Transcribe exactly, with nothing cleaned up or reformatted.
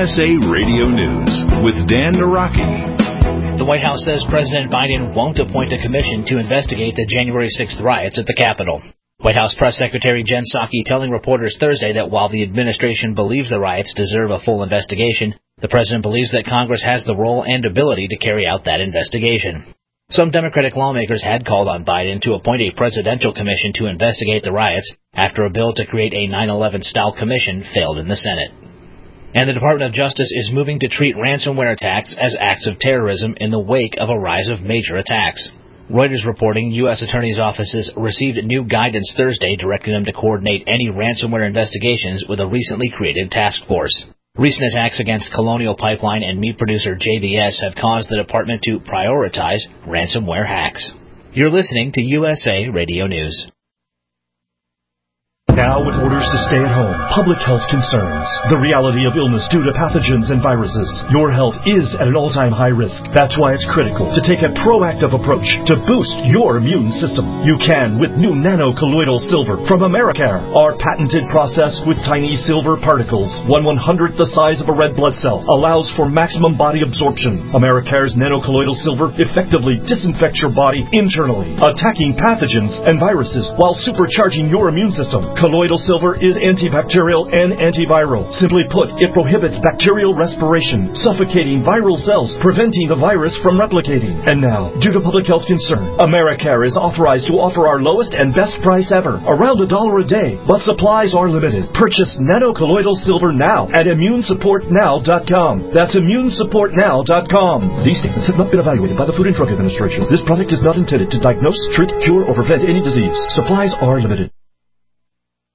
S A Radio News with Dan Naraki. The White House says President Biden won't appoint a commission to investigate the January sixth riots at the Capitol. White House Press Secretary Jen Psaki telling reporters Thursday that while the administration believes the riots deserve a full investigation, the president believes that Congress has the role and ability to carry out that investigation. Some Democratic lawmakers had called on Biden to appoint a presidential commission to investigate the riots after a bill to create a nine eleven-style commission failed in the Senate. And the Department of Justice is moving to treat ransomware attacks as acts of terrorism in the wake of a rise of major attacks. Reuters reporting U S attorneys' offices received new guidance Thursday directing them to coordinate any ransomware investigations with a recently created task force. Recent attacks against Colonial Pipeline and meat producer J B S have caused the department to prioritize ransomware hacks. You're listening to U S A Radio News. Now with orders to stay at home, public health concerns, the reality of illness due to pathogens and viruses, your health is at an all-time high risk. That's why it's critical to take a proactive approach to boost your immune system. You can with new nano-colloidal silver from Americare. Our patented process with tiny silver particles, one one-hundredth the size of a red blood cell, allows for maximum body absorption. Americare's nano-colloidal silver effectively disinfects your body internally, attacking pathogens and viruses while supercharging your immune system. Colloidal silver is antibacterial and antiviral. Simply put, it prohibits bacterial respiration, suffocating viral cells, preventing the virus from replicating. And now, due to public health concern, Americare is authorized to offer our lowest and best price ever, around a dollar a day, but supplies are limited. Purchase nano-colloidal silver now at immune support now dot com. That's immune support now dot com. These statements have not been evaluated by the Food and Drug Administration. This product is not intended to diagnose, treat, cure, or prevent any disease. Supplies are limited.